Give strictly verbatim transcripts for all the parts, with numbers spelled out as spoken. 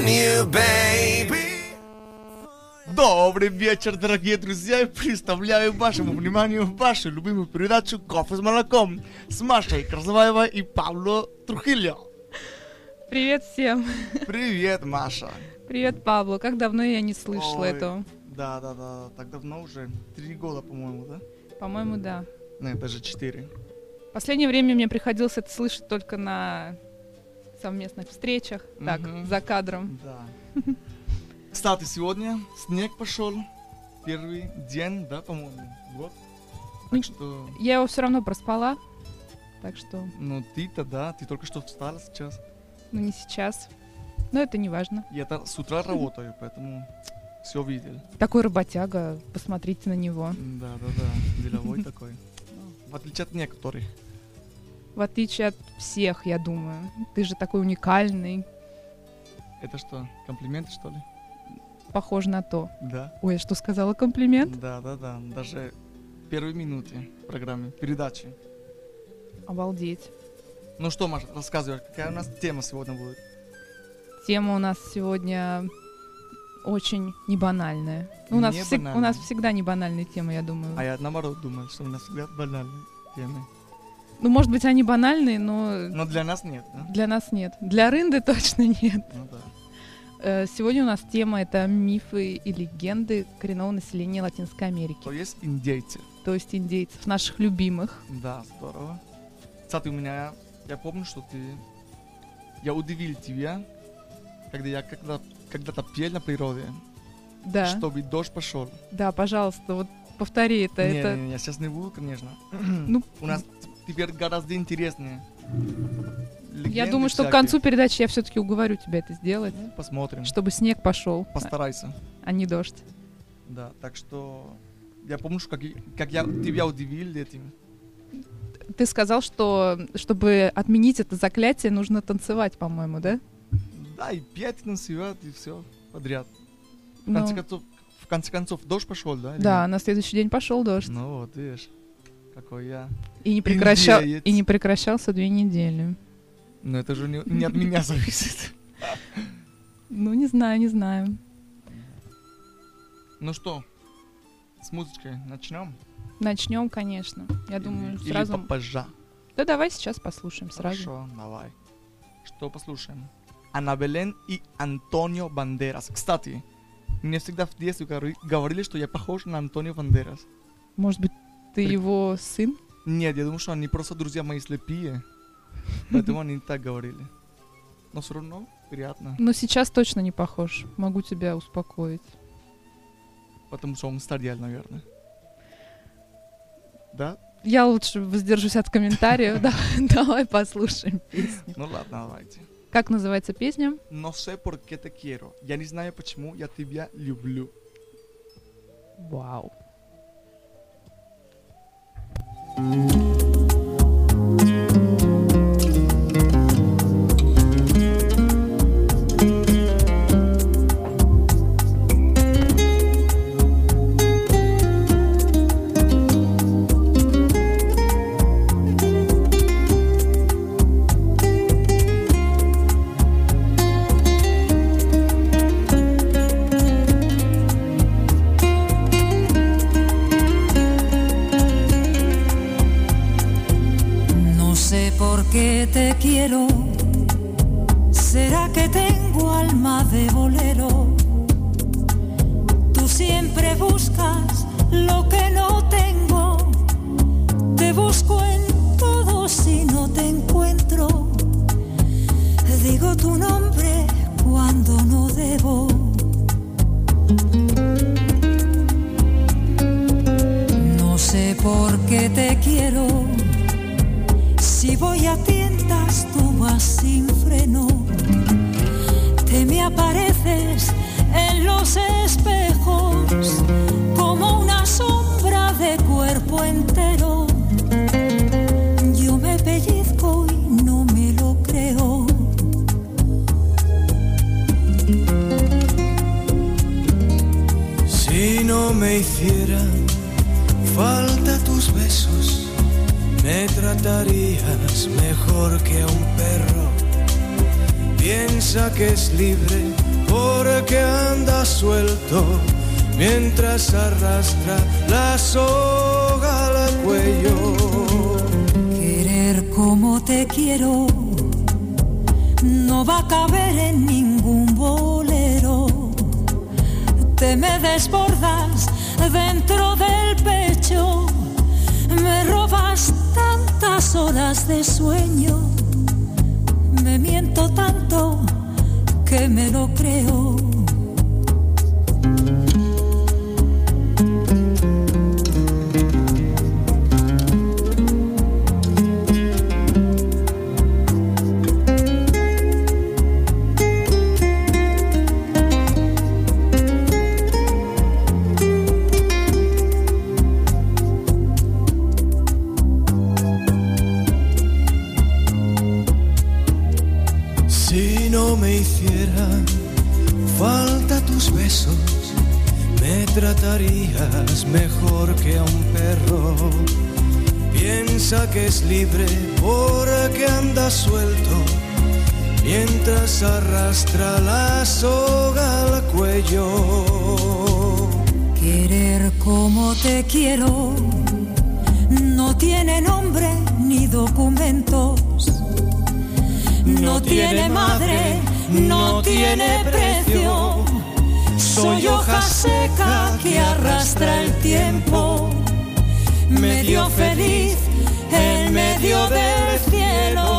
you, baby. Добрый вечер, дорогие друзья, и представляю вашему вниманию вашу любимую передачу «Кофе с молоком» с Машей Красаваевой и Пабло Трухильо. Привет всем. Привет, Маша. Привет, Пабло. Как давно я не слышала Ой, этого? Да, да, да, так давно уже. Три года, по-моему, да? По-моему, да. Нет, даже четыре. В последнее время мне приходилось это слышать только на совместных встречах, так, Мгм. за кадром. Да. Кстати, сегодня снег пошел. Первый день, да, по-моему. Вот. Так что, Я его все равно проспала, так что, ну ты-то, да, ты только что встала сейчас. ну, не сейчас. Но это не важно. Я-то с утра работаю, поэтому все видел. Такой работяга, посмотрите на него. Да, да, да, деловой такой. В отличие от некоторых. В отличие от всех, я думаю. Ты же такой уникальный, Это что, комплименты, что ли? похож на то. Да. Ой, я что сказала, комплимент? Да, да, да. Даже в первой минуте программы, передачи. Обалдеть. Ну что, Маша, рассказывай, какая у нас тема сегодня будет? Тема у нас сегодня очень небанальная. Ну, у, нас Не всег- банальная. у нас всегда не банальные темы, я думаю. А я наоборот думаю, что у нас всегда банальные темы. Ну, может быть, они банальные, но Но для нас нет, да? для нас нет. Для рынды точно нет. Ну да. Э, Сегодня у нас тема — это мифы и легенды коренного населения Латинской Америки. То есть индейцы. То есть индейцев, наших любимых. Да, здорово. Кстати, у меня, я помню, что ты, я удивил тебя, когда я когда, когда-то пел на природе, Да, чтобы дождь пошел. да, пожалуйста, вот повтори это. Не, это... не, не, я сейчас не буду, конечно. Ну, У нас теперь гораздо интереснее. я Легенды думаю, что к всякие. концу передачи я все-таки уговорю тебя это сделать, Ну, посмотрим. чтобы снег пошел, Постарайся. а не дождь. Да, так что я помню, что как, и- как я тебя удивил этим. Ты сказал, что чтобы отменить это заклятие, нужно танцевать, по-моему, да? Да, и пять танцевать, и все подряд. В Ну, конце концов, в конце концов, дождь пошел, да? или да, нет? на следующий день пошел дождь. Ну вот, видишь, какой я. И не, прекращал, Индеец. и не прекращался две недели. Но это же не, не от меня зависит. Ну, не знаю, не знаю. Ну что, с музычкой начнем? Начнем, конечно. Я думаю, Или- сразу... Или попозже. Да давай сейчас послушаем сразу. Хорошо, давай. Что послушаем? Ана Белен и Антонио Бандерас. Кстати, мне всегда в детстве говори- говорили, что я похож на Антонио Бандерас. Может быть, ты При- его сын? Нет, я думаю, что они просто друзья мои слепые. Поэтому они так говорили. Но все равно приятно. Но сейчас точно не похож. Могу тебя успокоить. Потому что он старел, наверное. Да? Я лучше воздержусь от комментариев. Да, давай послушаем песню. Ну ладно, давайте. Как называется песня? No sé por qué te quiero. Я не знаю, почему я тебя люблю. Вау. No sé por qué te quiero, será que tengo alma de bolero. Tú siempre buscas lo que no tengo, te busco en todo si no te encuentro. Digo tu nombre cuando no debo. No sé por qué te quiero. Si voy a tientas, tú vas sin freno. Te me apareces en los espejos como una sombra de cuerpo entero. Yo me pellizco y no me lo creo. Si no me hicieran falta tus besos, me tratarías mejor que a un perro. Piensa que es libre porque anda suelto mientras arrastra la soga al cuello. Querer como te quiero no va a caber en ningún bolero. Te me desbordas dentro del pecho, me robas tantas horas de sueño, me miento tanto que me lo creo. Tratarías mejor que a un perro. Piensa que es libre porque anda suelto mientras arrastra la soga al cuello. Querer como te quiero no tiene nombre ni documentos, no tiene madre, no tiene precio. Soy hoja seca que arrastra el tiempo, medio feliz en medio del cielo.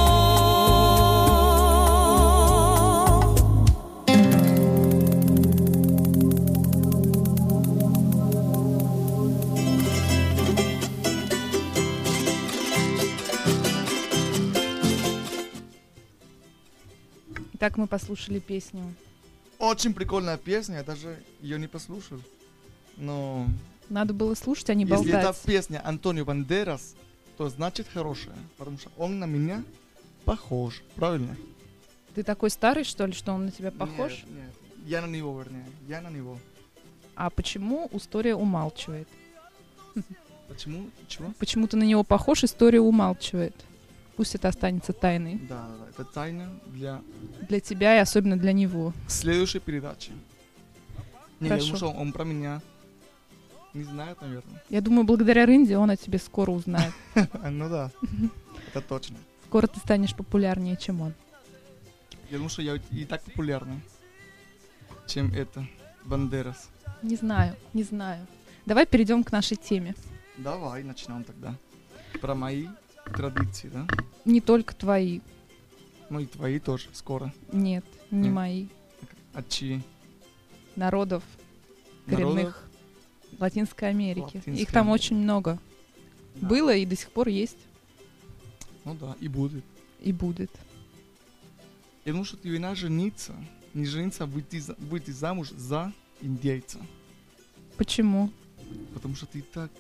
Итак, мы послушали песню. Очень прикольная песня, я даже ее не послушал. Но Надо было слушать, а не если болтать. это песня Антонио Бандерас, то значит хорошая. Потому что он на меня похож. Правильно? Ты такой старый, что ли, что он на тебя похож? Нет, нет. Я на него, вернее. Я на него. А почему история умалчивает? Почему? Чего? Почему ты на него похож, история умалчивает. Пусть это останется тайной. Да, да, да. Это тайна для Для тебя и особенно для него. следующей передачи. Не, я Хорошо. думаю, что он про меня не знает, наверное. Я думаю, благодаря Рынде он о тебе скоро узнает. Ну да, это точно. Скоро ты станешь популярнее, чем он. Я думаю, что я и так популярный, чем это, Бандерас. Не знаю, не знаю. Давай перейдем к нашей теме. Давай начнем тогда. Про мои традиции, да? Не только твои. Ну и твои тоже скоро. Нет, не М. мои. От чьи? Народов коренных Латинской Америки. Латинской Их там Америки. очень много. Да. Было и до сих пор есть. Ну да, и будет. И будет. Я думаю, что ты вина жениться, не жениться, а выйти, за- выйти замуж за индейца. Почему? Потому что ты так...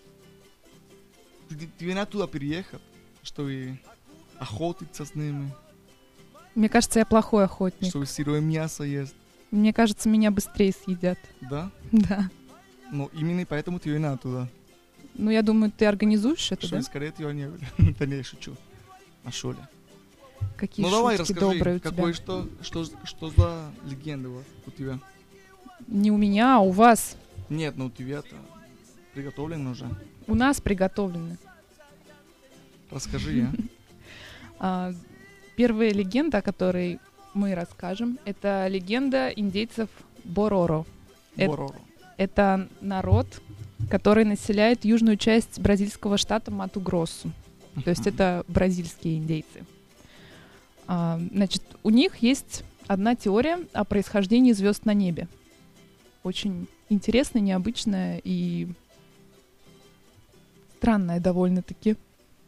Ты, ты, ты вина туда переехать, чтобы охотиться с ними, Мне кажется, я плохой охотник. чтобы сырое мясо есть, Мне кажется, меня быстрее съедят. да? Да. Но именно поэтому ты вина туда. Ну, я думаю, ты организуешь это, Чтобы да? скорее тебя не были. Да не, шучу. Нашел я. Какие Ну давай, шутки расскажи, добрые у какой, тебя. что, что, что за легенда вот у тебя? Не у меня, а у вас. Нет, ну у тебя-то приготовлено уже. У нас приготовлены. Расскажи, я. А, первая легенда, о которой мы расскажем, это легенда индейцев Бороро. Это- Бороро. Это народ, который населяет южную часть бразильского штата Мату-Гроссу. То есть это бразильские индейцы. А, значит, у них есть одна теория о происхождении звезд на небе. Очень интересная, необычная и странная довольно-таки.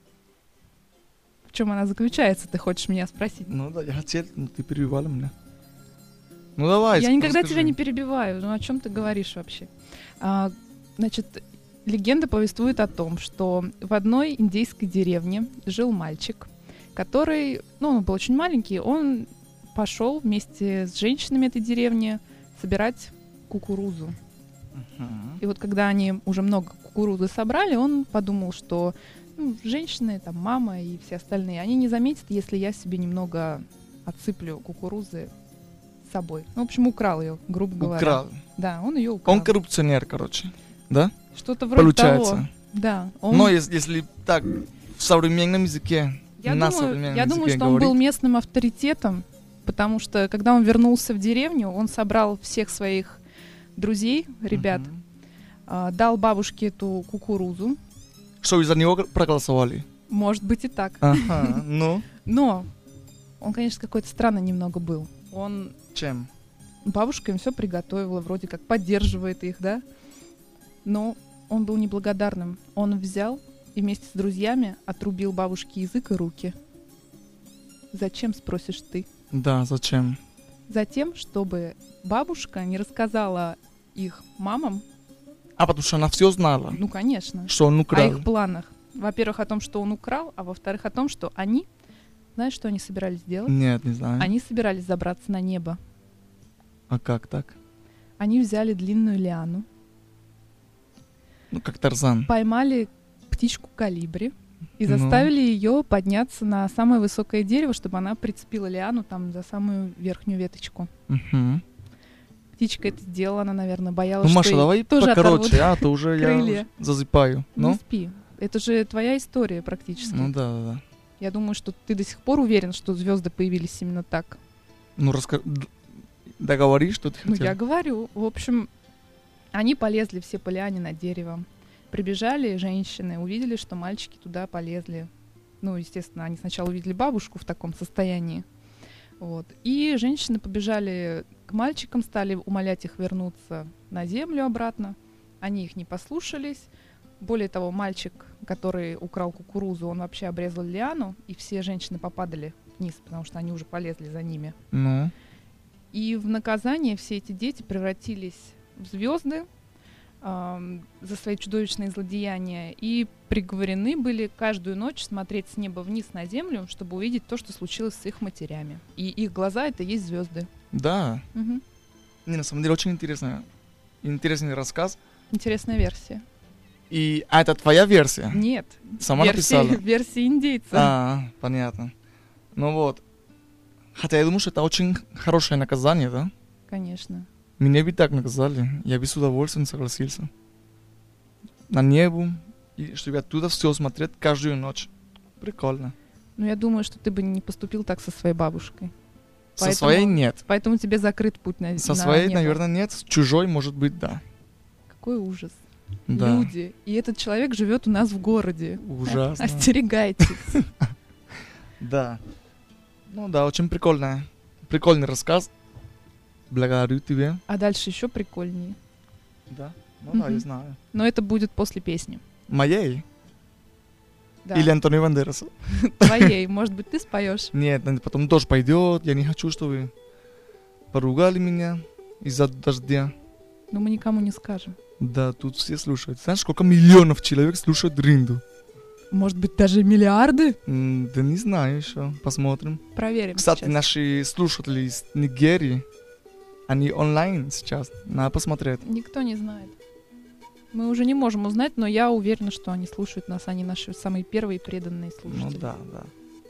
В чем она заключается, ты хочешь меня спросить? Ну да, я хотел, но ты перебивала меня. Ну давай, Я никогда расскажи. тебя не перебиваю. Ну о чем ты говоришь вообще? А, значит, легенда повествует о том, что в одной индейской деревне жил мальчик, который, ну, он был очень маленький, он пошел вместе с женщинами этой деревни собирать кукурузу. Мгм. И вот когда они уже много кукурузы собрали, он подумал, что ну, женщины, там, мама и все остальные, они не заметят, если я себе немного отсыплю кукурузы с собой. Ну, в общем, украл ее, грубо говоря. Украл. Да, он ее украл. Он коррупционер, короче. Да? Что-то вроде Получается. того. Да. Он... Но если, если так, в современном языке, Я на думаю, современном я языке думаю, что говорить, он был местным авторитетом, потому что, когда он вернулся в деревню, он собрал всех своих друзей, ребят, Мгм. а, дал бабушке эту кукурузу. Что вы за него проголосовали? Может быть и так. Ага, ну, Но он, конечно, какой-то странный немного был. Он чем? Бабушка им все приготовила, вроде как поддерживает их, да? Но он был неблагодарным. Он взял и вместе с друзьями отрубил бабушке язык и руки. Зачем, спросишь ты? Да, зачем? Затем, чтобы бабушка не рассказала их мамам, А потому что она все знала, ну, конечно, что он о украл. их планах. Во-первых, о том, что он украл, а во-вторых, о том, что они, знаешь, что они собирались делать? Нет, не знаю. Они собирались забраться на небо. А как так? Они взяли длинную лиану, Ну, как Тарзан. поймали птичку калибри и Ну. заставили ее подняться на самое высокое дерево, чтобы она прицепила лиану там за самую верхнюю веточку. Мгм. Птичка это сделала, она, наверное, боялась, Ну, что Маша, ей давай тоже покороче, оторвут а то уже я крылья. уже засыпаю. Не Ну? спи. Это же твоя история практически. Ну да, да, да. Я думаю, что ты до сих пор уверен, что звезды появились именно так. Ну, раска... д- договори, что ты Ну, хотел. я говорю. В общем, они полезли все по лиане на дерево. Прибежали женщины, увидели, что мальчики туда полезли. Ну, естественно, они сначала увидели бабушку в таком состоянии. Вот. И женщины побежали к мальчикам, стали умолять их вернуться на землю обратно. Они их не послушались. Более того, мальчик, который украл кукурузу, он вообще обрезал лиану, и все женщины попадали вниз, потому что они уже полезли за ними. Ну, И в наказание все эти дети превратились в звезды ам, за свои чудовищные злодеяния и приговорены были каждую ночь смотреть с неба вниз на землю, чтобы увидеть то, что случилось с их матерями. И их глаза — это есть звезды. да. Мгм. Не, на самом деле очень интересно. Интересный рассказ. Интересная версия. И а это твоя версия? Нет. Сама версия, написала? версия индейца. А, понятно. Ну вот. Хотя я думаю, что это очень хорошее наказание, да? Конечно. Меня бы так наказали. Я бы с удовольствием согласился. На небо. И чтобы оттуда все смотреть каждую ночь. Прикольно. Но я думаю, что ты бы не поступил так со своей бабушкой. Со Поэтому- своей нет. Поэтому тебе закрыт путь на Со на своей, небо. наверное, нет. С чужой, может быть, да. Какой ужас. Да. Люди. И этот человек живет у нас в городе. Ужасно. Остерегайтесь. Да. Ну да, очень прикольно. Прикольный рассказ. Благодарю тебе. А дальше еще прикольнее. Да. Ну да, Мгм. я знаю. Но это будет после песни. Моей? Да. Или Антонио Бандераса? Твоей. Может быть, ты споешь? Нет, ну, потом дождь пойдет. Я не хочу, чтобы поругали меня из-за дождя. Но мы никому не скажем. Да, тут все слушают. Знаешь, сколько миллионов человек слушают Ринду? Может быть, даже миллиарды? М, Да не знаю еще. Посмотрим. Проверим Кстати, сейчас. наши слушатели из Нигерии, они онлайн сейчас. Надо посмотреть. Никто не знает. Мы уже не можем узнать, но я уверена, что они слушают нас. Они наши самые первые преданные Ну слушатели. да, да.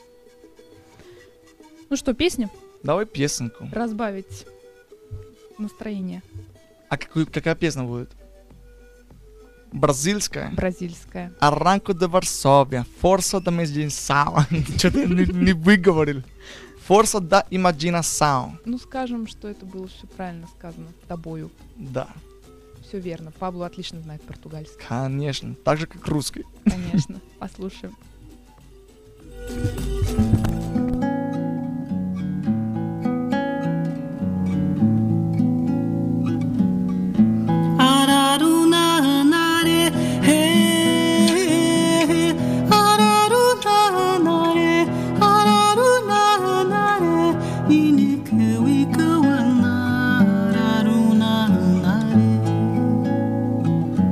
Ну что, песня? Давай песенку. Разбавить настроение. А какую, какая песня будет? Бразильская? Бразильская. Arranco de Varsóvia, Força da Imaginação. Что-то не, не выговорил. Força da Imaginação. Ну, скажем, что это было все правильно сказано тобою. Да, Все верно. Пабло отлично знает португальский. конечно. Так же, как русский. Конечно. Послушаем.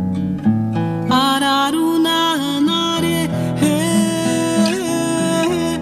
Araruna, nare, hey.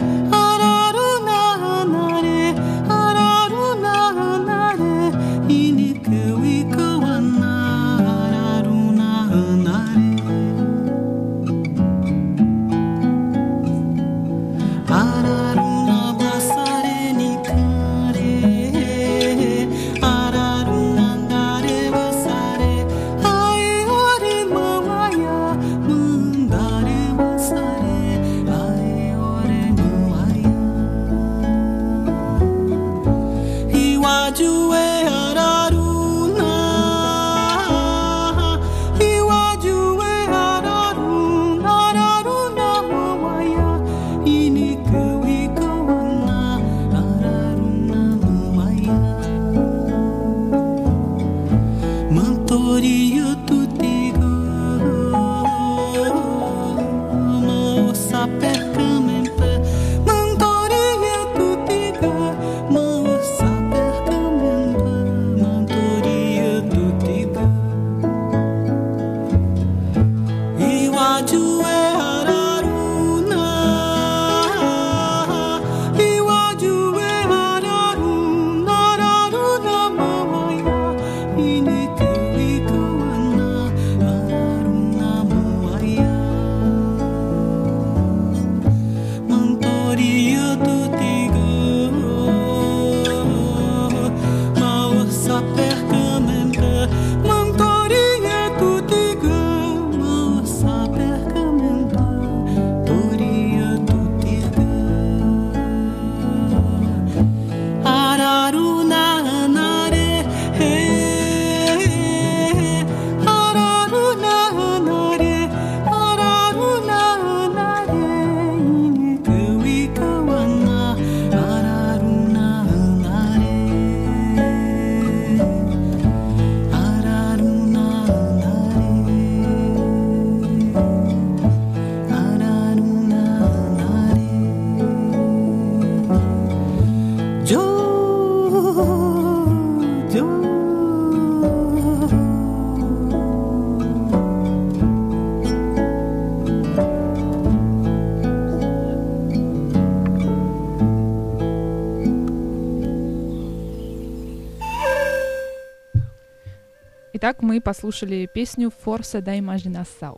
Итак, мы послушали песню «Força da Imaginação».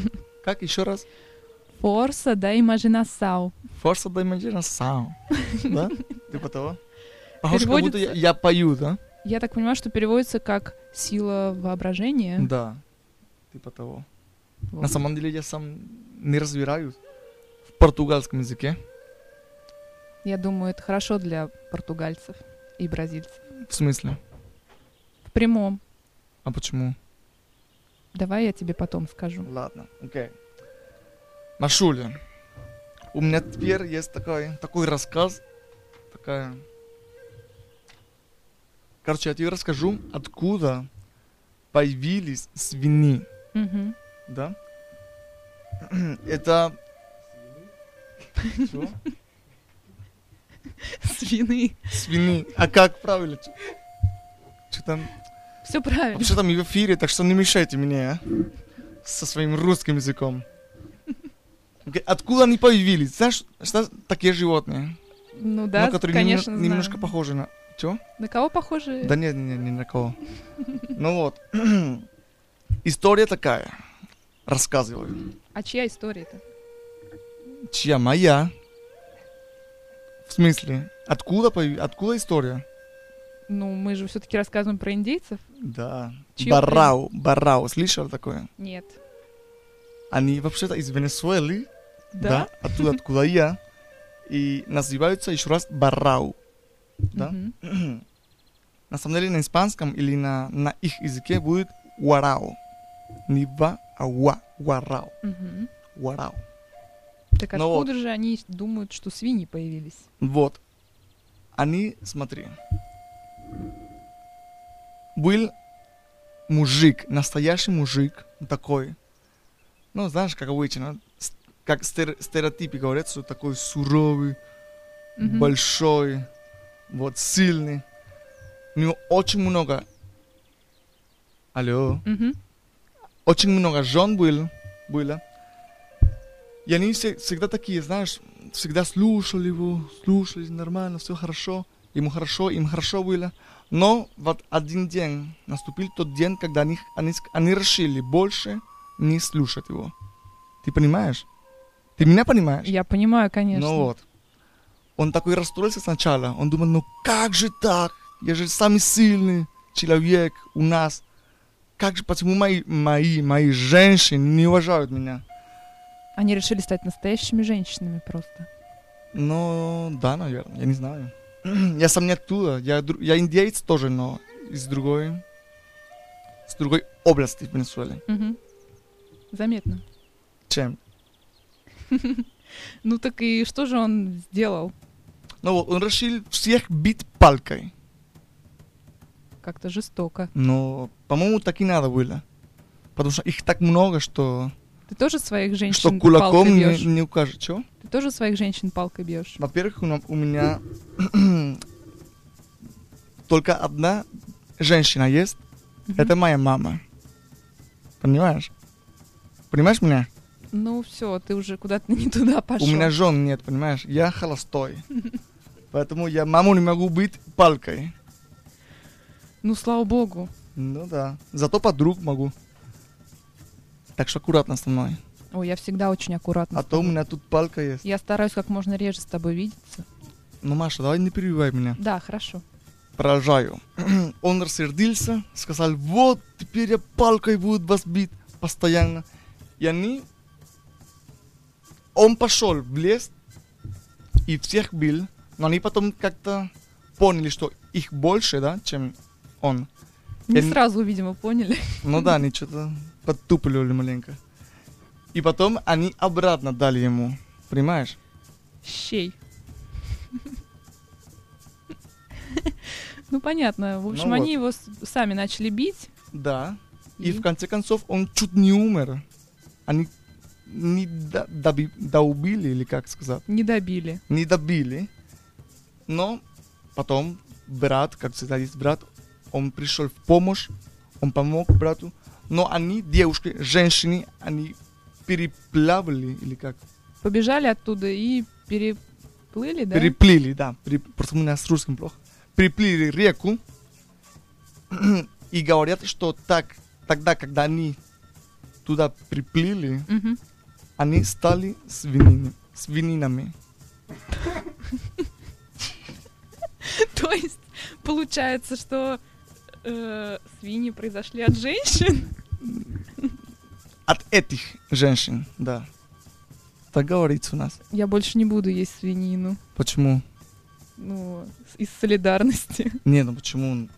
Как еще раз? «Força da Imaginação». «Força da Imaginação». Да? Типа того? Похоже, как будто я, я пою, да? Я так понимаю, что переводится как «сила воображения». Да, типа того. Вот. На самом деле я сам не разбираюсь в португальском языке. Я думаю, это хорошо для португальцев и бразильцев. В смысле? В прямом. А почему? Давай я тебе потом скажу. Ладно, окей. Машуля, у меня теперь есть такой, такой рассказ, такая... Короче, я тебе расскажу, откуда появились свиньи. Угу. Да? Это... Что? Свины. Свины. А как правильно? Что там? Все правильно. Вообще там и в эфире, так что не мешайте мне, а? Со своим русским языком. Okay. Откуда они появились? Знаешь, что такие животные? Ну да, ну, которые конечно, немно, знаю. Немножко похожи на... Чё? На кого похожи? Да нет, нет, не на кого. Ну вот. История такая. Рассказываю. А чья история-то? Чья? Моя. В смысле? Откуда, появ... Откуда история? Ну, мы же все-таки рассказываем про индейцев. Да. Чьи Барау. Барау. Слышал такое? Нет. Они вообще-то из Венесуэлы. Да? Да. Оттуда, откуда я. И называются еще раз барау. Да? Угу. На самом деле на испанском или на, на их языке будет уарау. Не ва, а уа. Уарау. Угу. Уарау. Так Но откуда вот. же они думают, что свиньи появились? Вот. Они, смотри. Был мужик, настоящий мужик, такой. Ну, знаешь, как обычно, как стер- стереотипы говорят, что такой суровый, Мгм. большой, вот, сильный. У него очень много... Алло. Мгм. Очень много жен был, было. И они все, всегда такие, знаешь, всегда слушали его, слушали, нормально, все хорошо. Ему хорошо, им хорошо было. Но вот один день, наступил тот день, когда они, они, они решили больше не слушать его. Ты понимаешь? Ты меня понимаешь? Я понимаю, конечно. Ну вот. Он такой расстроился сначала. Он думал, ну как же так? Я же самый сильный человек у нас. Как же, почему мои, мои, мои женщины не уважают меня? Они решили стать настоящими женщинами просто. Ну, да, наверное, я не знаю. я сам не оттуда. Я, дру- я индейец тоже, но из другой, с другой области в Венесуэле. Мгм. Заметно. Чем? Ну так и что же он сделал? Ну вот, он решил всех бить палкой. Как-то жестоко. Но, по-моему, так и надо было. Потому что их так много, что, Ты тоже своих женщин что палкой кулаком не, бьешь? не укажет. Чё? Ты тоже своих женщин палкой бьешь? Во-первых, у, на- у меня только одна женщина есть. Мгм. Это моя мама. Понимаешь? Понимаешь меня? Ну все, ты уже куда-то не туда пошел. У меня жен нет, понимаешь? Я холостой. Поэтому я маму не могу бить палкой. Ну слава богу. Ну да. Зато подруг могу. Так что аккуратно со мной. Ой, я всегда очень аккуратна. А с то у тобой. меня тут палка есть. Я стараюсь как можно реже с тобой видеться. Ну, Маша, давай не перебивай меня. Да, хорошо. Продолжаю. Он рассердился, сказал, вот, теперь я палкой буду вас бить постоянно. И они... Он пошел в лес и всех бил, но они потом как-то поняли, что их больше, да, чем он. Не Я не- сразу, видимо, поняли. Ну да, они что-то подтупливали маленько. И потом они обратно дали ему, понимаешь? Щей. Ну понятно. В общем, Ну они его с- сами начали бить. Да. И И? в конце концов он чуть не умер. Они не до- доби- доубили, или как сказать, Не добили. не добили. Но потом брат, как всегда есть брат, он пришел в помощь, он помог брату. Но они, девушки, женщины, они переплавали, или как? Побежали оттуда и переплыли, да? Переплыли, да. Пере- Просто у меня с русским плохо. Переплыли реку. И говорят, что так, тогда, когда они туда приплыли, Мгм. они стали свиньями. свининами. То есть получается, что э, свиньи произошли от женщин? От этих женщин, да. Так говорится у нас. Я больше не буду есть свинину. Почему? Ну, с- из солидарности. Не, ну почему?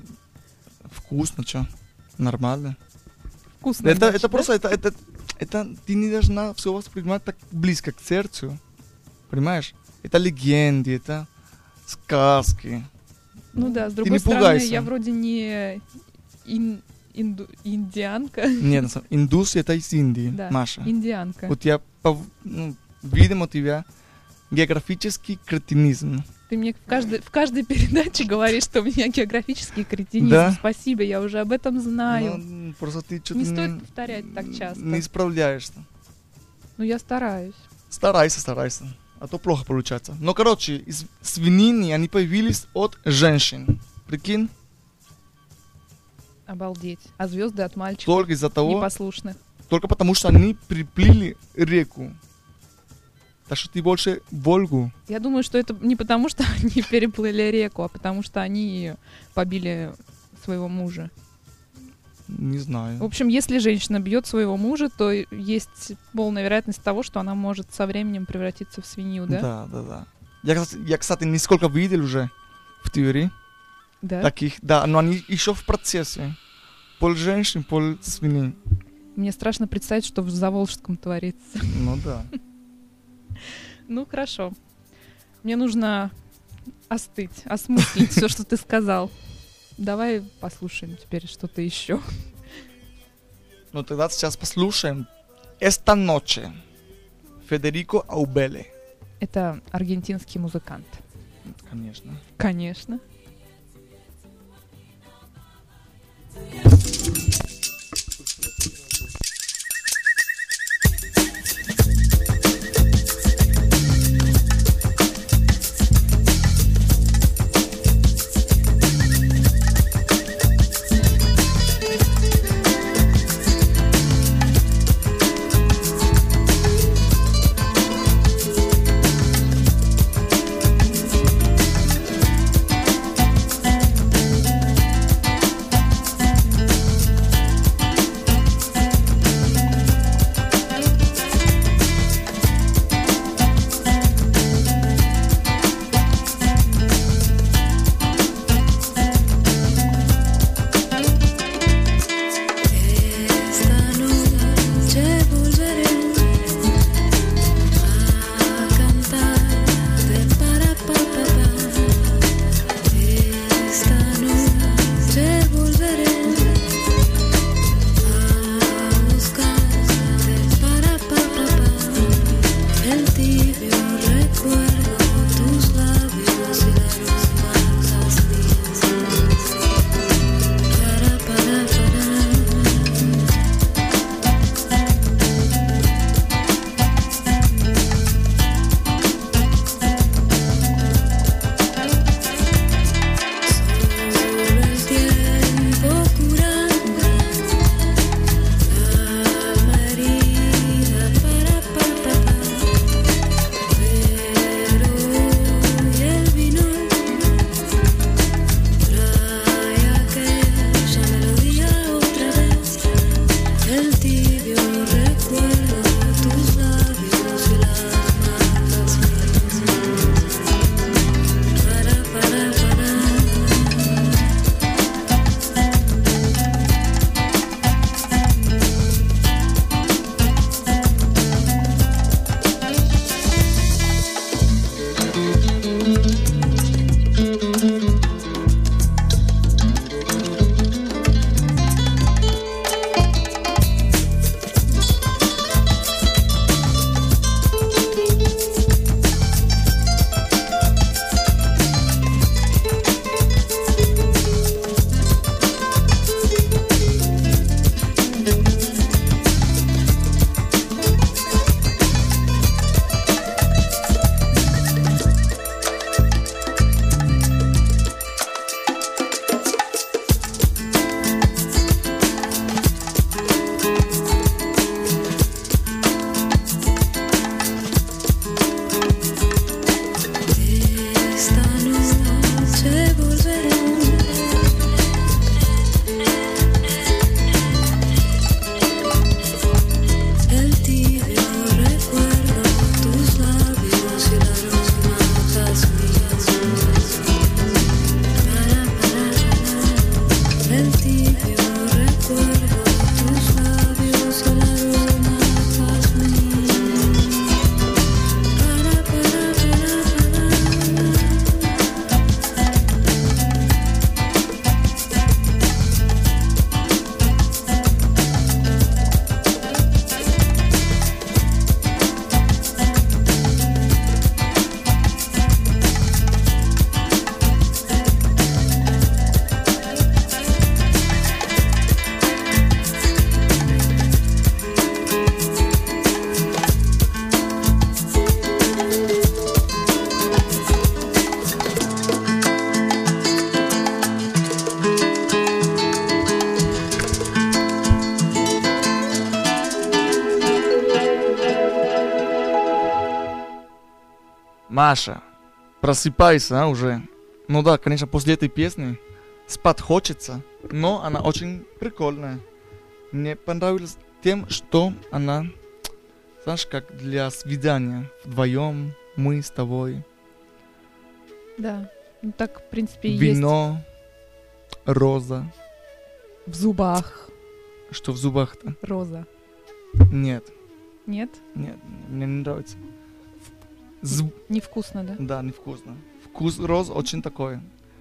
Вкусно, что? Нормально. Вкусно. Это, значит, это да? просто, это, это, это ты не должна все воспринимать так близко к сердцу. Понимаешь? Это легенды, это сказки. Ну да, с Ты другой не стороны, пугайся. я вроде не ин- инду- индианка. Нет, на самом- индус это из Индии, Да, Маша. Индианка. У тебя, пов- ну, видимо, у тебя географический кретинизм. Ты мне в каждой, в каждой передаче говоришь, что у меня географический кретинизм. Да? Спасибо, я уже об этом знаю. Ну, просто ты что-то не стоит повторять так часто. не справляешься. Ну, я стараюсь. Старайся, старайся. А то плохо получается. Но, короче, из свинины они появились от женщин. Прикинь? Обалдеть. А звезды от мальчиков Только из-за того, непослушных. только потому что они приплыли реку. Так что ты больше Волгу. Я думаю, что это не потому, что они переплыли реку, а потому что они побили своего мужа. Не В знаю. общем, если женщина бьет своего мужа, то есть полная вероятность того, что она может со временем превратиться в свинью, да? Да, да, да. Я, кстати- я, кстати, несколько видел уже в теории Да. таких. Да, но они еще в процессе. Пол женщин, пол свиней. Мне страшно представить, что в Заволжском творится. Ну да. Ну, хорошо. Мне нужно остыть, осмыслить все, что ты сказал. Давай послушаем теперь что-то еще. Ну тогда сейчас послушаем «Esta noche» Федерико Аубеле. Это аргентинский музыкант. Конечно. Конечно. Esta Маша, просыпайся, а, уже. Ну да, конечно, после этой песни спать хочется, но она очень прикольная. Мне понравилось тем, что она, знаешь, как для свидания вдвоем, мы с тобой. Да. Ну так, в принципе, и Вино, роза. есть. В зубах Что в зубах-то? роза. Нет, Нет? нет, мне не нравится. Зуб... Невкусно, да? Да, невкусно. Вкус роз очень такой.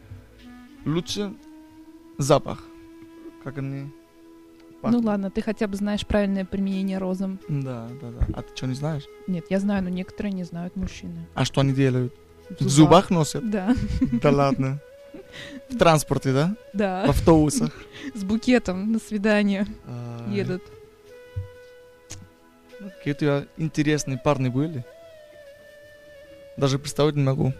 Лучше запах. Как они Ну пахнут. ладно, ты хотя бы знаешь правильное применение розам. Да, да, да. А ты что, не знаешь? Нет, я знаю, но некоторые не знают мужчины. А что они делают? В зубах носят? Да, Да ладно. В транспорте, да? В да. автобусах. С букетом на свидание Ай, едут. Какие у тебя интересные парни были. Даже представить не могу.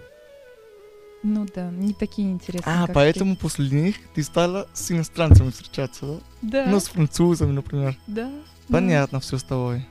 Ну да, не такие интересные, А, как поэтому после них ты стала с иностранцами встречаться, да? ты. Да, Ну, с французами, например. да. Понятно все с тобой.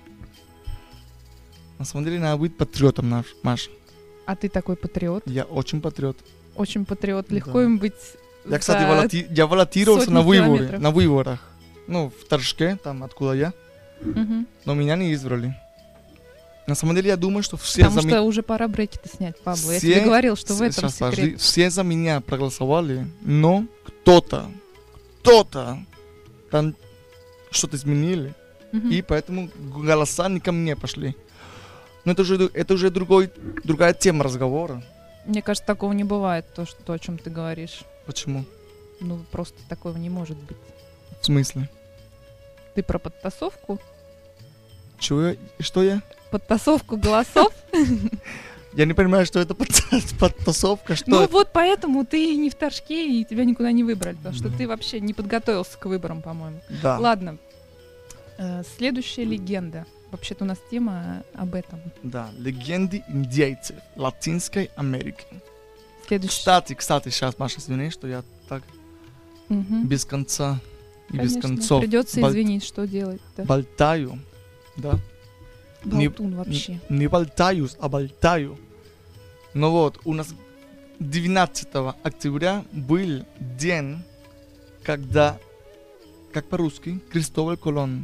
На самом деле, надо быть патриотом, наш, Маш. А ты такой патриот, Я очень патриот. очень патриот. Легко Да. им быть. Я, кстати, за- волати- я волонтировался сотни на выборы, километров. на выборах. Ну, в Торжке, там, откуда я. Мгм. Но меня не избрали. На самом деле, я думаю, что все Потому за что меня... уже пора брекеты снять, Пабло. Я Все- тебе говорил, что в С- этом щас, подожди. секрет. Все за меня проголосовали, но кто-то, кто-то там что-то изменили, Мгм. и поэтому голоса не ко мне пошли. Но это уже, это уже другой, другая тема разговора. Мне кажется, такого не бывает, то, что, то, о чем ты говоришь. Почему? Ну, просто такого не может быть. В смысле? Ты про подтасовку? Чего я? Что я? Подтасовку голосов? Я не понимаю, что это под- подтасовка, что Ну это? вот поэтому ты не в Торжке, и тебя никуда не выбрали, потому что Да. ты вообще не подготовился к выборам, по-моему. Да. Ладно. Э, Следующая легенда. Вообще-то у нас тема об этом. Да, легенды индейцев Латинской Америки. Следующая. Кстати, кстати, сейчас, Маша, извини, что я так Мгм. без конца и без Конечно, концов придется болт- извинить, что делать. Да. болтаю. Да. не- Болтун вообще. Н- Не болтаюсь, а болтаю. Ну вот, у нас двенадцатого октября был день, когда, как по-русски, Кристобаль Колон.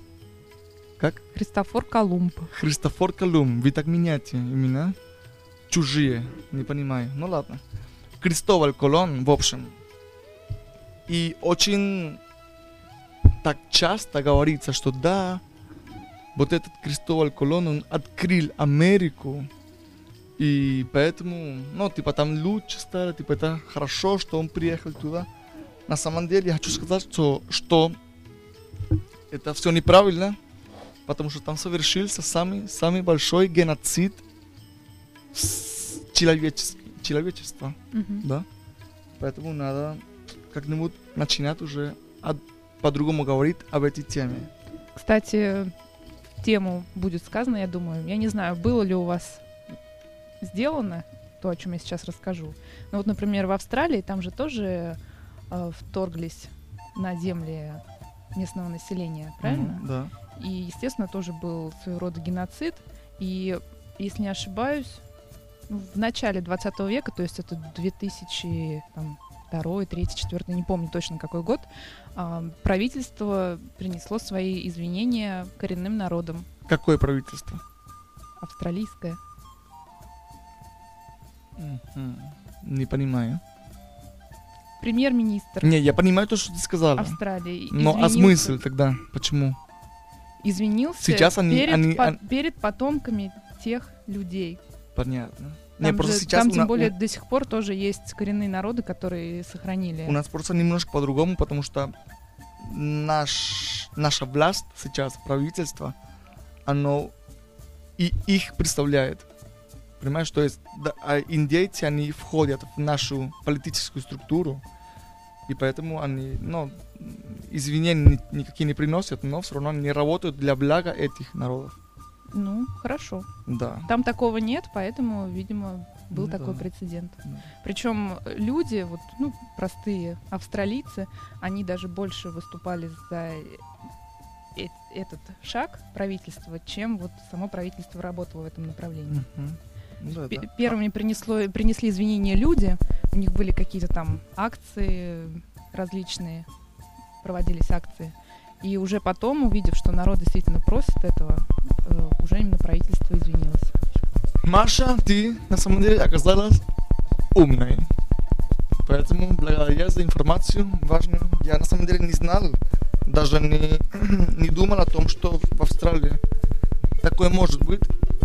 Как? Христофор Колумб. Христофор Колумб. Вы так меняете имена? Чужие. Не понимаю. Ну ладно. Кристобаль Колон, в общем. И очень так часто говорится, что да, вот этот Кристобаль Колон, он открыл Америку. И поэтому, ну, типа, там лучше стало, типа, это хорошо, что он приехал туда. На самом деле, я хочу сказать, что, что это все неправильно, потому что там совершился самый, самый большой геноцид с- человечес- человечества, Мгм. да? Поэтому надо как-нибудь начинать уже от- по-другому говорить об этой теме. Кстати, в тему будет сказано, я думаю. Я не знаю, было ли у вас сделано то, о чем я сейчас расскажу. Ну вот, например, в Австралии там же тоже э, вторглись на земли местного населения, правильно? Мгм, да. И, естественно, тоже был своего рода геноцид. И, если не ошибаюсь, ну, в начале двадцатого века, то есть это две тысячи второй, третий, четвёртый, не помню точно какой год, а, правительство принесло свои извинения коренным народам. Какое правительство? Австралийское. Мгм. Не понимаю. Премьер-министр Не, я понимаю то, что ты сказала. Австралии Но а извинился- смысл тогда? Почему? извинился Сейчас они- перед, они- по- они- перед потомками тех людей. Понятно. Там, Не, просто же- сейчас там у тем на- более у- до сих пор тоже есть коренные народы, которые сохранили. У нас просто немножко по-другому, потому что наш, наша власть сейчас, правительство, оно и их представляет. Понимаешь, то есть да, а индейцы, они входят в нашу политическую структуру, и поэтому они, ну, извинения ни- никакие не приносят, но все равно они работают для блага этих народов. Ну, хорошо. Да. Там такого нет, поэтому, видимо, был Ну такой да. прецедент. Да. Причем люди, вот, ну, простые австралийцы, они даже больше выступали за э- этот шаг правительства, чем вот само правительство работало в этом направлении. Мгм. Ну, да, П- да. Первыми принесло, принесли извинения люди. У них были какие-то там акции различные, проводились акции. И уже потом, увидев, что народ действительно просит этого, э, уже именно правительство извинилось. Маша, ты на самом деле оказалась умной. Поэтому благодаря за информацию важную. Я на самом деле не знал, даже не, не думал о том, что в Австралии такое может быть.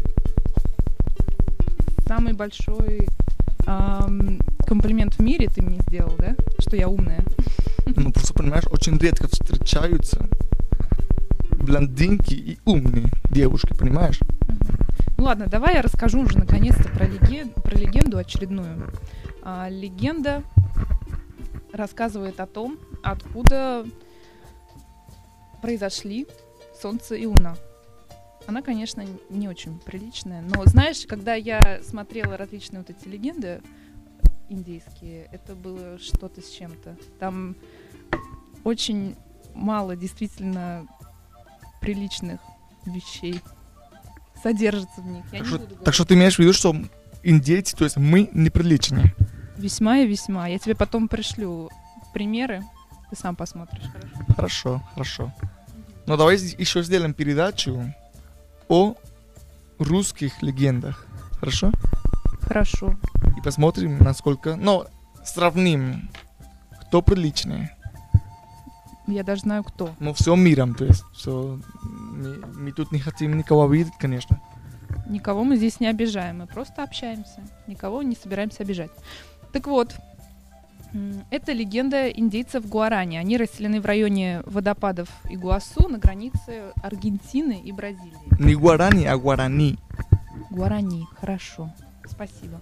Самый большой ам, комплимент в мире ты мне сделал, да? Что я умная. Ну, просто, понимаешь, очень редко встречаются блондинки и умные девушки, понимаешь? Ну ладно, давай я расскажу уже наконец-то про, леген... про легенду очередную. А, легенда рассказывает о том, откуда произошли Солнце и Луна. Она, конечно, не очень приличная, но знаешь, когда я смотрела различные вот эти легенды индейские, это было что-то с чем-то. Там очень мало действительно приличных вещей содержится в них. Я Так не что, буду так говорить. что ты имеешь в виду, что индейцы, то есть мы неприличные? Весьма и весьма. Я тебе потом пришлю примеры, ты сам посмотришь, хорошо? Хорошо, хорошо. Но давай еще сделаем передачу о русских легендах, хорошо? Хорошо. И посмотрим, насколько... Ну, сравним, кто приличнее. Я даже знаю, кто. Ну, всем миром, то есть. Все, мы, мы тут не хотим никого обидеть, конечно. Никого мы здесь не обижаем, мы просто общаемся. Никого не собираемся обижать. Так вот, м, это легенда индейцев Гуарани. Они расселены в районе водопадов Игуасу на границе Аргентины и Бразилии. Не гуарани, а гуарани. Гуарани, хорошо. Спасибо.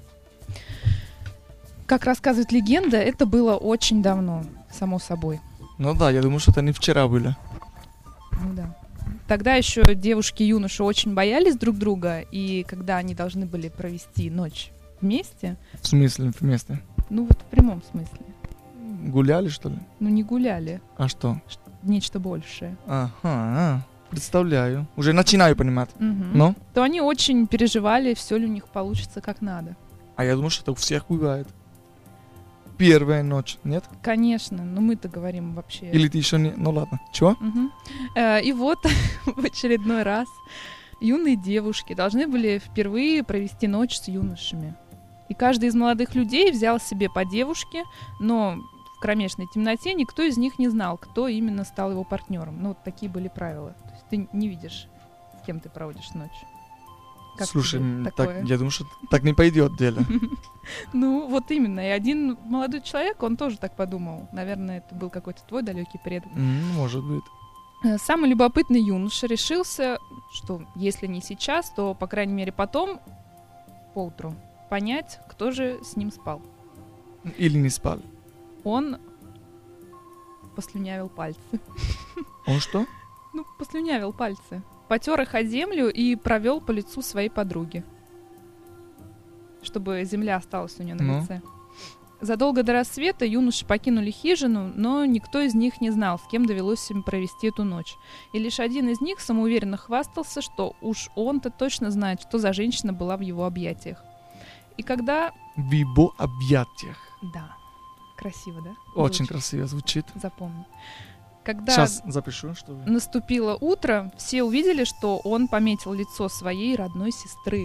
Как рассказывает легенда, это было очень давно, само собой. Ну да, я думаю, что это не вчера были. Ну да. Тогда еще девушки и юноши очень боялись друг друга, и когда они должны были провести ночь вместе, В смысле вместе? ну вот в прямом смысле, Гуляли, что ли? ну не гуляли, А что? нечто большее, Ага, а, представляю. Уже начинаю понимать. Мгм. Ну? то они очень переживали, все ли у них получится как надо. А я думаю, что это у всех бывает. Первая ночь, нет? Конечно, но мы-то говорим вообще. Или ты еще не... Ну ладно. Чего? Мгм. Э, И вот в очередной раз юные девушки должны были впервые провести ночь с юношами. И каждый из молодых людей взял себе по девушке, но в кромешной темноте никто из них не знал, кто именно стал его партнером. Ну, вот такие были правила. То есть ты не видишь, с кем ты проводишь ночь. Как Слушай, тебе м, такое? так, я думаю, что так не пойдет дело. Ну, вот именно. И один молодой человек, он тоже так подумал. Наверное, это был какой-то твой далекий предок. М, Может быть. Э, Самый любопытный юноша решился, что если не сейчас, то, по крайней мере, потом, поутру, понять, кто же с ним спал. Или не спал. Он послюнявил пальцы. Он что? Ну, послюнявил пальцы. Потер их о землю и провел по лицу своей подруги, чтобы земля осталась у нее на Ну? лице. Задолго до рассвета юноши покинули хижину, но никто из них не знал, с кем довелось им провести эту ночь. И лишь один из них самоуверенно хвастался, что уж он-то точно знает, что за женщина была в его объятиях. И когда... В его объятиях. Да, красиво, да? Очень Звучит. красиво звучит. Запомни. Когда Сейчас запишу, чтобы... наступило утро, все увидели, что он пометил лицо своей родной сестры.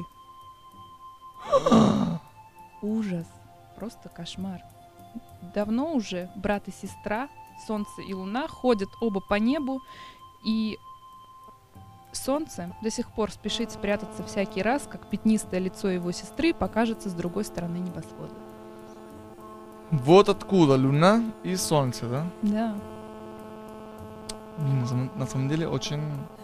Ужас. Просто кошмар. Давно уже брат и сестра, Солнце и Луна, ходят оба по небу, и Солнце до сих пор спешит спрятаться всякий раз, как пятнистое лицо его сестры покажется с другой стороны небосвода. Вот откуда Луна и Солнце, да? Да. Блин, на самом- на самом деле очень...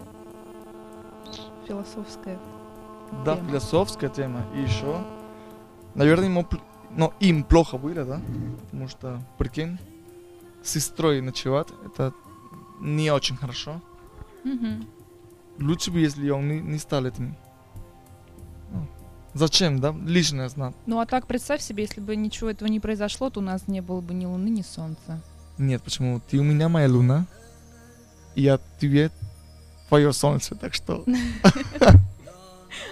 Философская. Да, Тема. философская тема. И еще... Наверное, ему... пл- Но им плохо было, да? Потому что, прикинь, с сестрой ночевать, это не очень хорошо. Мгм. Лучше бы, если он не, не стал этим. Ну, зачем, да? Лишнее знать. Ну а так представь себе, если бы ничего этого не произошло, то у нас не было бы ни Луны, ни Солнца. Нет, почему? Ты у меня моя Луна, и я тебе твое Солнце, так что...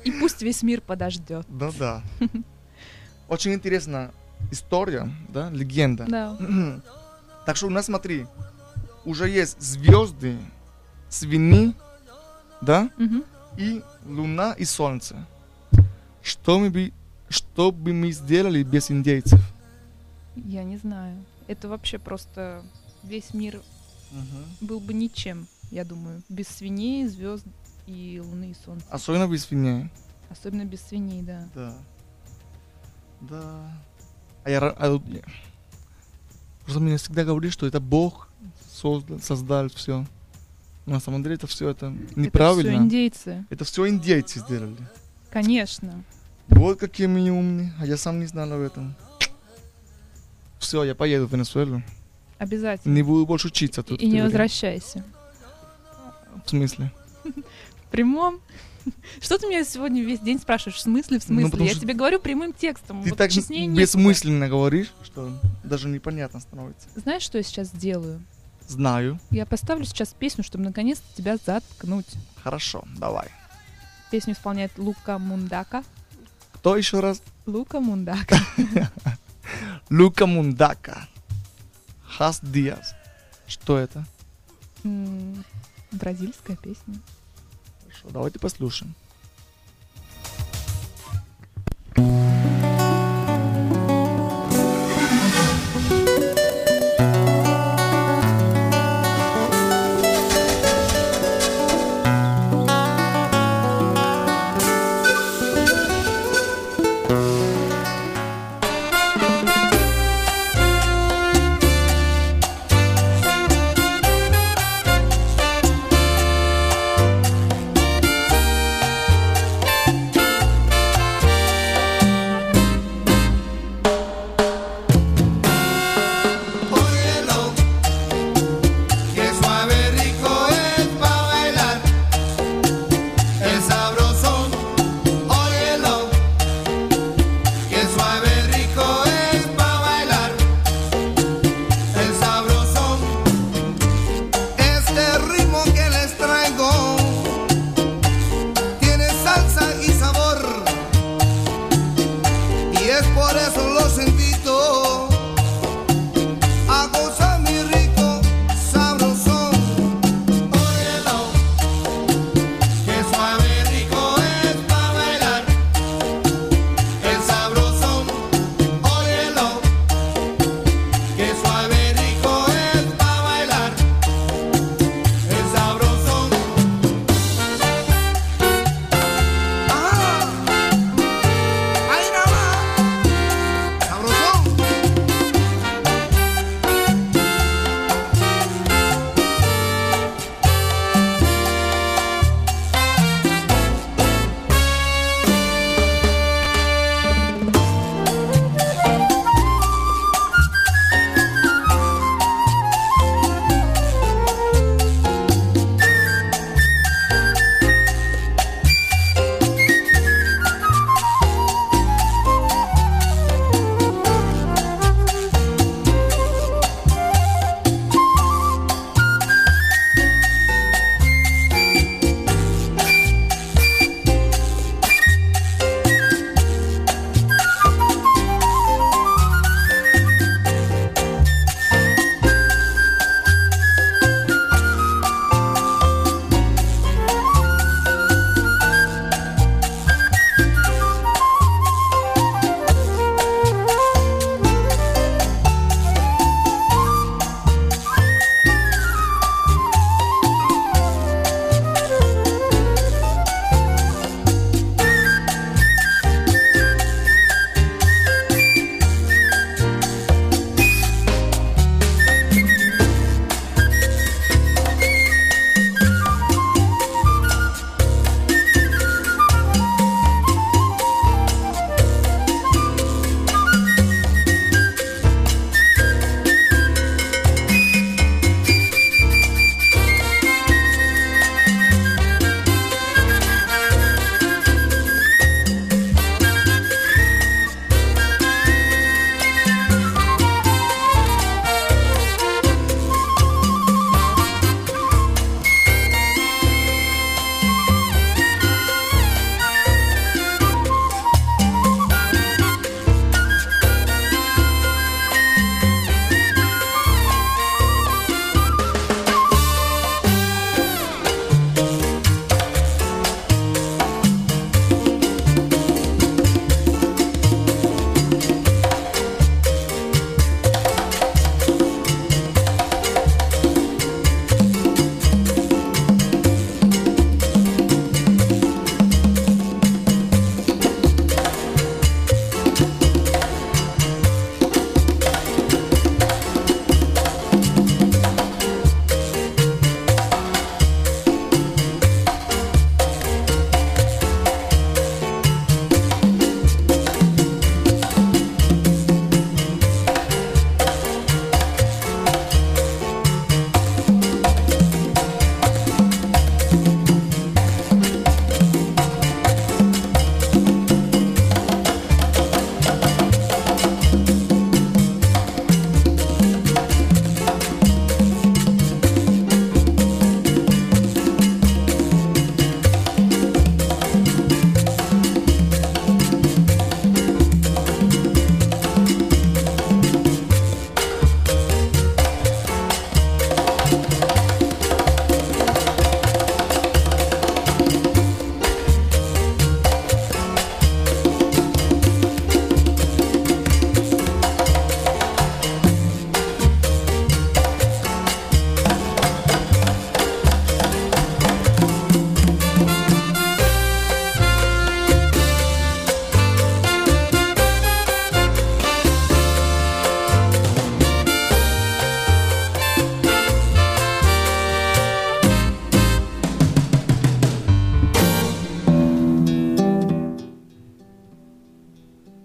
И пусть весь мир подождет. Ну да. Очень интересная история, да, легенда. Да. Так что у нас, смотри, уже есть звезды, свиньи, да, Мгм. и луна, и солнце. Что мы бы, что бы мы сделали без индейцев? Я не знаю. Это вообще просто весь мир был бы ничем, я думаю. Без свиней, звезд и луны и солнца. Особенно без свиней. Особенно без свиней, да. Да. Да. А я, ра- а, я- просто мне всегда говорили, что это Бог создал, создал все. Но на самом деле это все это Это все неправильно. индейцы. Это все индейцы сделали. Конечно. Вот какие мы умные, а я сам не знал об этом. Все, я поеду в Венесуэлу. Обязательно. Не буду больше учиться тут. И не теперь. возвращайся. В смысле? В прямом. Что ты меня сегодня весь день спрашиваешь? В смысле, в Ну, смысле? потому я что тебе говорю прямым текстом. Ты Вот так честнее некуда. бессмысленно говоришь, что даже непонятно становится. Знаешь, что я сейчас сделаю? Знаю. Я поставлю сейчас песню, чтобы наконец-то тебя заткнуть. Хорошо, давай. Песню исполняет Лука Мундака. Кто еще раз? Лука Мундака. Лука Мундака. Хас Диас. Что это? М, Бразильская песня. Хорошо, давайте послушаем.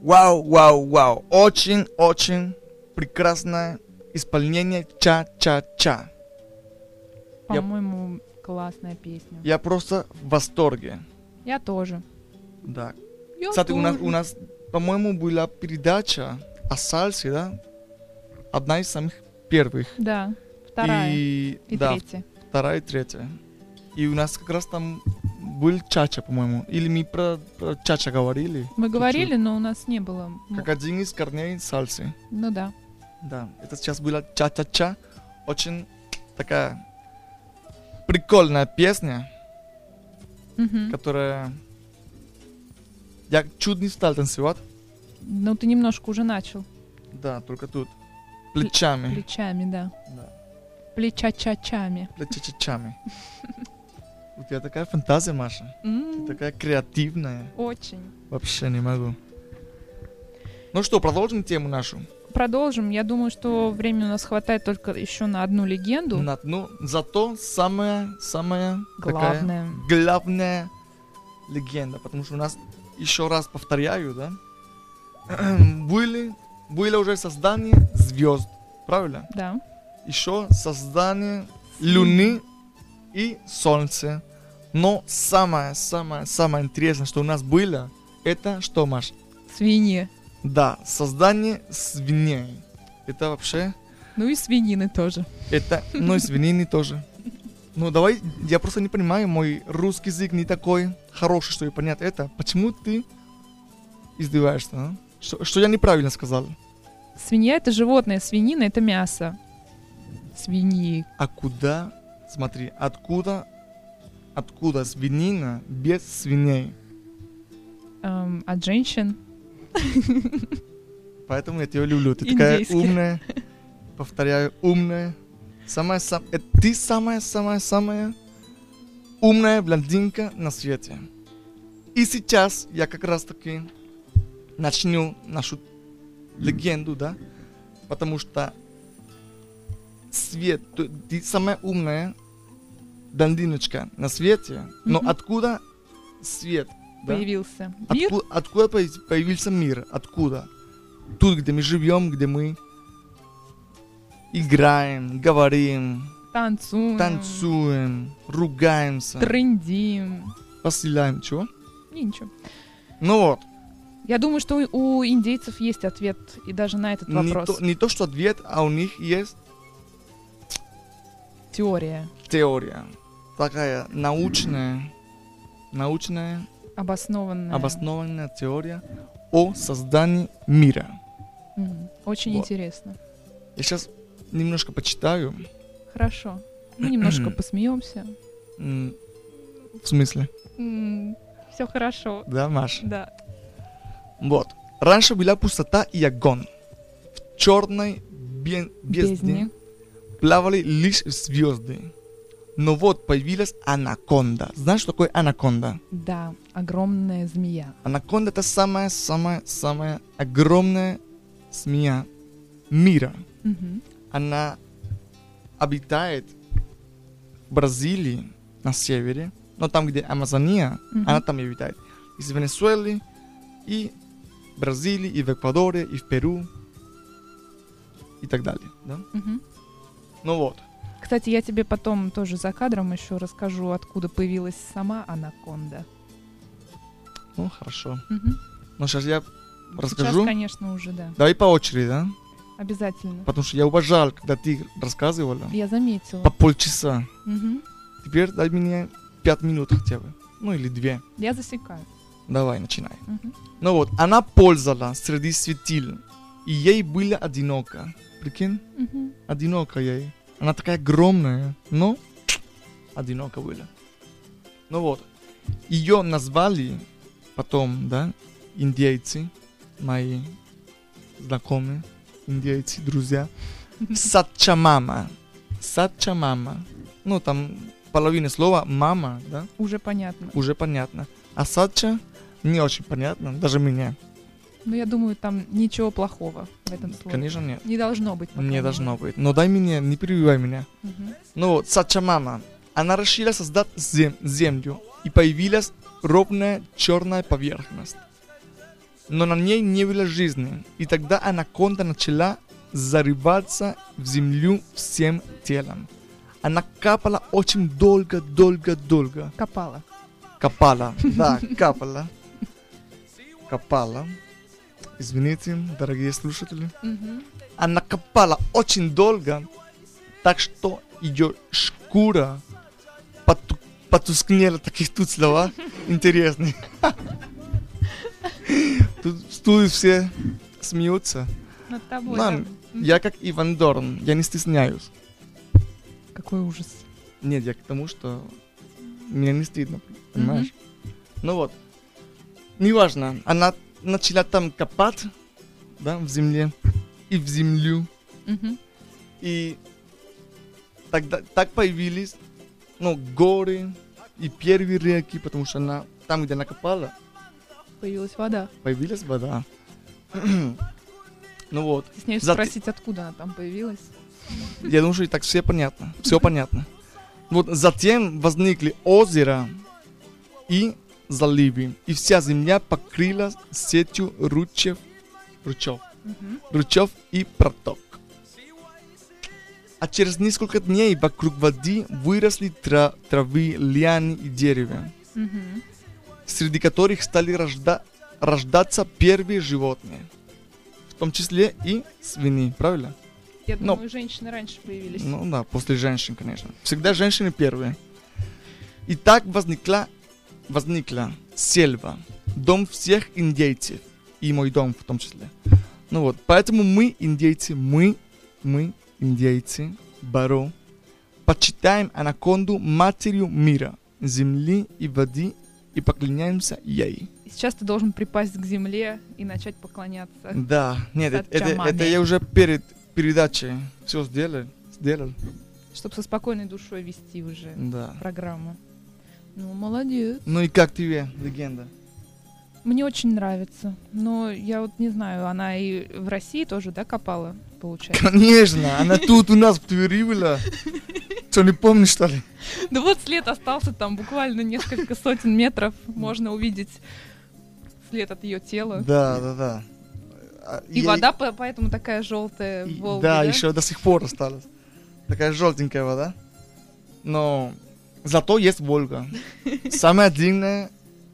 Вау, вау, вау. Очень-очень прекрасное исполнение ча-ча-ча. Я- По-моему, классная песня. Я просто в восторге. Я тоже. Да. Я Кстати, у нас, тоже. у нас, по-моему, была передача о сальсе, да? Одна из самых первых. Да, вторая и, И, да, третья. вторая и третья. И у нас как раз там был чача, по-моему. Или мы про, про чача говорили. Мы чуть-чуть. говорили, но у нас не было. м- Как один из корней сальсы. Ну да. Да, это сейчас была ча-ча-ча. Очень такая прикольная песня, Мгм. которая... Я чуть не стал танцевать. Ну, ты немножко уже начал. Да, только тут. Плечами. Плечами, да. Да. Плеча-ча-чами. Плечами. У тебя такая фантазия, Маша. М, Ты такая креативная. Очень. Вообще не могу. Ну что, продолжим тему нашу. Продолжим. Я думаю, что времени у нас хватает только еще на одну легенду. На- ну, зато самая, самая такая Главное. главная легенда. Потому что у нас, еще раз повторяю, да, были, было уже создание звезд. Правильно? Да. Еще создание Луны и Солнца. Но самое-самое-самое интересное, что у нас было, это что, Маш? Свиньи. Да, создание свиней. Это вообще, Ну и свинины тоже. это, ну и свинины тоже. Ну давай, я просто не понимаю, мой русский язык не такой хороший, чтобы понять это. Почему ты издеваешься, а? Что, что я неправильно сказал? Свинья — это животное, свинина — это мясо. Свиньи. А куда, смотри, откуда, откуда свинина без свиней? Эм, от женщин. Поэтому я тебя люблю. Ты такая Индейских. умная. Повторяю, умная. Самая, сам... э, ты самая-самая-самая умная блондинка на свете. И сейчас я как раз таки начну нашу легенду, да? Потому что свет, ты, ты самая умная блондиночка на свете. Но Мгм. откуда свет? Да? Появился. Мир. Отку- откуда появ- появился мир? Откуда? Тут, где мы живем, где мы играем, говорим, Танцуем. танцуем, ругаемся, Трындим. поселяем. Чего? И ничего. Ну вот, Я думаю, что у у индейцев есть ответ и даже на этот не вопрос. то, не то, что ответ, а у них есть Теория. теория. Такая научная, научная, Обоснованная. обоснованная теория о создании мира. Мгм. Очень Вот. интересно. Я сейчас немножко почитаю. Хорошо. Мы немножко посмеемся. М, В смысле? Все хорошо. Да, Маша? Да. Вот. Раньше была пустота и огонь. В черной бе- бездне Бездне. плавали лишь звезды. Но вот появилась анаконда. Знаешь, что такое анаконда? Да. Огромная змея. Анаконда — это самая-самая-самая огромная змея мира. Мгм. Она обитает в Бразилии, на севере, но там, где Амазония, Мгм. она там и обитает. Из Венесуэлы, и в Бразилии, и в Эквадоре, и в Перу, и так далее. Да? Мгм. Ну вот. Кстати, я тебе потом тоже за кадром еще расскажу, откуда появилась сама анаконда. Ну, хорошо. Мгм. Ну, сейчас я Сейчас, расскажу. конечно, уже, да. Давай по очереди, да? Обязательно. Потому что я уважал, когда ты рассказывала. Я заметила. По полчаса. Мгм. Теперь дай мне пять минут хотя бы. Ну, или две. Я засекаю. Давай, начинай. Мгм. Ну вот, она ползала среди светил, и ей было одиноко. Прикинь? Мгм. Одиноко ей. Она такая огромная, но одиноко было. Ну вот, ее назвали потом, да, индейцы, мои знакомые, индейцы, друзья, Сачамама. Сачамама. Ну, там половина слова мама, да, Уже понятно. уже понятно. А Сача не очень понятно, даже мне. Но я думаю, там ничего плохого в этом слове. Конечно, нет. Не должно быть. по Не крайней должно мере. быть. Но дай мне, не перебивай меня. Мгм. Ну вот, Сачамама. Она решила создать зем- землю, и появилась ровная черная поверхность. но на ней не было жизни. И тогда анаконда начала зарываться в землю всем телом. Она капала очень долго, долго, долго. Копала. Копала, да, капала. Копала. Извините, дорогие слушатели. Мгм. Она копала очень долго, так что ее шкура поту- потускнела. Такие тут слова интересные. Тут в студии все смеются. Над тобой, Мам, да. Мгм. я как Иван Дорн, я не стесняюсь. Какой ужас. Нет, я к тому, что мне не стыдно, понимаешь? Ну вот, неважно, она начала там копать, да, в земле и в землю. Мгм. И тогда так появились, ну, горы и первые реки, потому что она, там, где она копала, Появилась вода. появилась вода. Ну вот, Стесняюсь Зат- спросить, откуда она там появилась. я думаю, что и так все понятно, все понятно. Вот затем возникли озера и заливы, и вся земля покрылась сетью ручьев, ручьев, Мгм. ручьев и проток. А через несколько дней вокруг воды выросли тра- травы, лианы и деревья, Мгм. среди которых стали рожда- рождаться первые животные, в том числе и свиньи, правильно? Я Но- думаю, женщины раньше появились. Ну да, после женщин, конечно. Всегда женщины первые. И так возникла, возникла сельва, дом всех индейцев, и мой дом в том числе. Ну вот, поэтому мы, индейцы, мы, мы, индейцы, Баро, почитаем анаконду матерью мира, земли и воды, и поклоняемся ей. И сейчас ты должен припасть к земле и начать поклоняться. Да, нет, это, это, Пачамаме. это я уже перед передачей все сделал, сделал, Чтобы со спокойной душой вести уже да. программу. Ну, молодец. Ну и как тебе, легенда? Мне очень нравится. Но я вот не знаю, она и в России тоже, да, копала, получается? Конечно, она тут у нас в Твери была. Что, не помнишь, что ли? Да вот след остался там буквально несколько сотен метров. Можно увидеть след от ее тела. Да, да, да. А, И вода по- поэтому такая желтая и- в Волге, Да, да? еще до сих пор осталась. Такая желтенькая вода. Но зато есть Волга. Самая длинная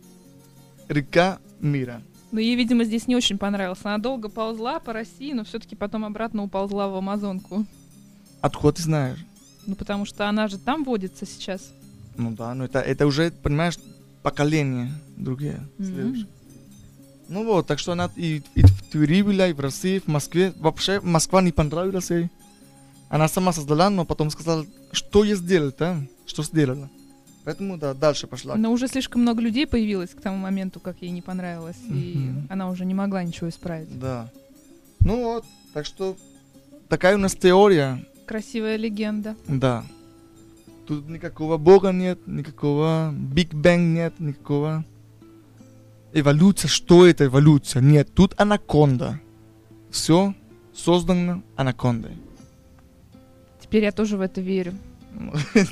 река мира. Но ей, видимо, здесь не очень понравилось. Она долго ползла по России, но все-таки потом обратно уползла в Амазонку. Откуда ты знаешь? Ну, потому что она же там водится сейчас. Ну да, но это, это уже, понимаешь, поколения другие, Мгм. следующие. Ну вот, так что она и, и в Твери была, и в России, в Москве. Вообще, Москва не понравилась ей. Она сама создала, но потом сказала, что я сделала-то, что сделала. Поэтому, да, дальше пошла. Но уже слишком много людей появилось к тому моменту, как ей не понравилось. И Мгм. она уже не могла ничего исправить. Да. Ну вот, так что такая у нас теория, Красивая легенда. да. Тут никакого бога нет, никакого Биг Бэнг нет, никакого эволюция. Что это эволюция? Нет, тут анаконда. Все создано анакондой. Теперь я тоже в это верю. Ну,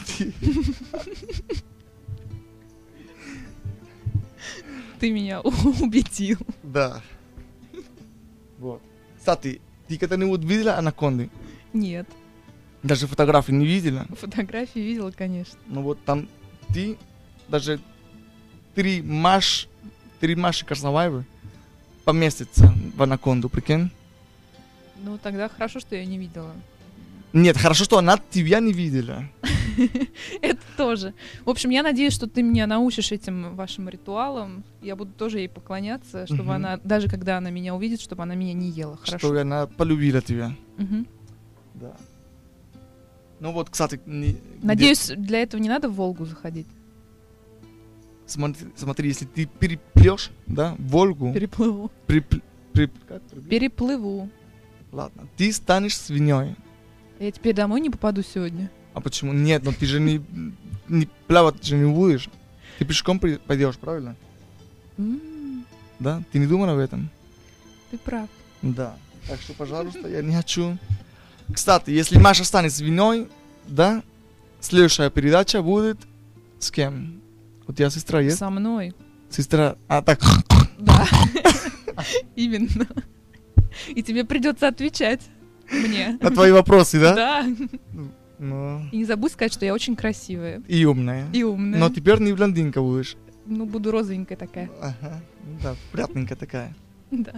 Ты меня убедил. Да. Вот. Кстати, ты когда-нибудь видела анаконды? Нет. Даже фотографии не видела? Фотографии видела, конечно. Ну вот там ты даже три маш, три Маши Карсаваевы поместятся в анаконду, прикинь? Ну, тогда хорошо, что я не видела. Нет, хорошо, что она тебя не видела. Это тоже. В общем, я надеюсь, что ты меня научишь этим вашим ритуалам. Я буду тоже ей поклоняться, чтобы Мгм. она, даже когда она меня увидит, чтобы она меня не ела. Хорошо. Что она полюбила тебя. Мгм. Да. Ну вот, кстати, не- Надеюсь, для этого не надо в Волгу заходить. где- смотри, смотри, если ты переплешь, да, Волгу, Переплыву. припл- при- как переплешь? Переплыву. Ладно, ты станешь свиньей. Я теперь домой не попаду сегодня. А почему? Нет, но ты же не, не плавать же не будешь. Ты пешком при- пойдешь, правильно? М, Да? Ты не думал об этом? Ты прав. Да. Так что, пожалуйста, я не хочу. Кстати, если Маша станет свиньей, да, следующая передача будет с кем? У тебя сестра есть? Со мной. Сестра, а так, Да, именно. И тебе придется отвечать мне. На твои вопросы, да? Да. Ну, И не забудь сказать, что я очень красивая и умная. и умная. Но теперь не блондинка будешь. Ну, буду розовенькая такая. Ага, да, приятненькая такая. Да.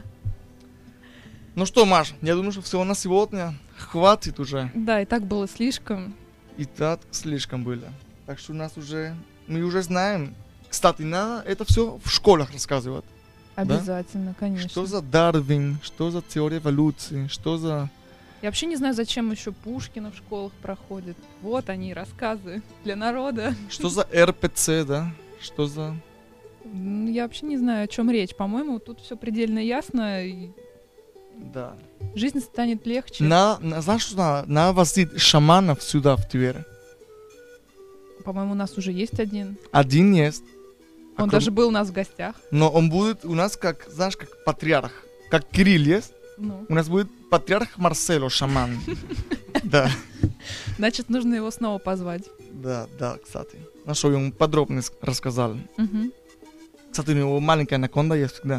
Ну что, Маш, я думаю, что всего на сегодня хватит уже. Да, и так было слишком. И так слишком было. Так что у нас уже, мы уже знаем. Кстати, надо это все в школах рассказывать. Обязательно, конечно. Что за Дарвин, что за теория эволюции, что за... Я вообще не знаю, зачем еще Пушкина в школах проходит. Вот они, рассказы для народа. Что за эр пэ цэ, да? Что за... М, Я вообще не знаю, о чем речь. По-моему, тут все предельно ясно, и Да. жизнь станет легче. На, на, знаешь, что надо? Надо возить шаманов сюда, в Тверь. По-моему, у нас уже есть один. Один есть. А Он кроме- даже был у нас в гостях. Но он будет у нас как, знаешь, как патриарх. Как Кирилл есть. Ну, У нас будет патриарх Марсело, шаман. Да, значит, нужно его снова позвать. да, да, кстати. На что ему подробно с- рассказал. Мгм. Кстати, у него маленькая анаконда есть всегда.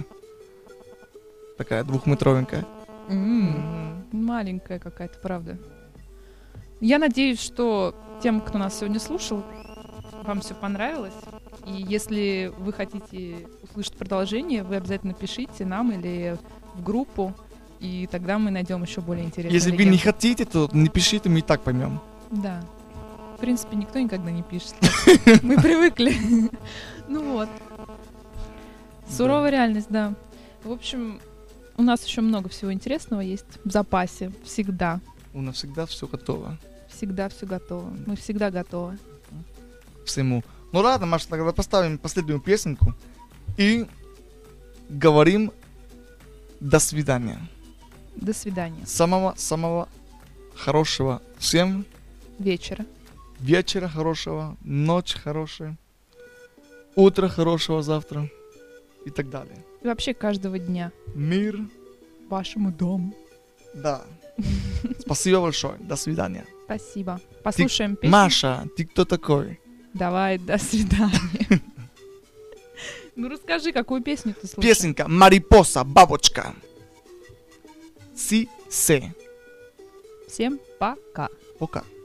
Такая двухметровенькая. М, Маленькая какая-то, правда. Я надеюсь, что тем, кто нас сегодня слушал, вам все понравилось. И если вы хотите услышать продолжение, вы обязательно пишите нам или в группу, и тогда мы найдем еще более интересные Если вы не легенды. хотите, то не пишите, мы и так поймем. Да. В принципе, никто никогда не пишет. Мы привыкли. Ну вот. Суровая реальность, да. В общем, у нас еще много всего интересного есть в запасе. Всегда. У нас всегда все готово. Всегда все готово. Мы всегда готовы. Всему. Ну ладно, Маша, тогда поставим последнюю песенку и говорим до свидания. До свидания. Самого-самого хорошего всем. Вечера. Вечера хорошего, ночь хорошая, утро хорошего завтра и так далее. И вообще каждого дня. Мир. Вашему дому. Да. Спасибо большое. До свидания. Спасибо. Послушаем Ты- песню. Маша, ты кто такой? Давай, до свидания. Ну расскажи, какую песню ты слушаешь? Песенка «Марипоса, бабочка». Си, се. Всем пока. Пока.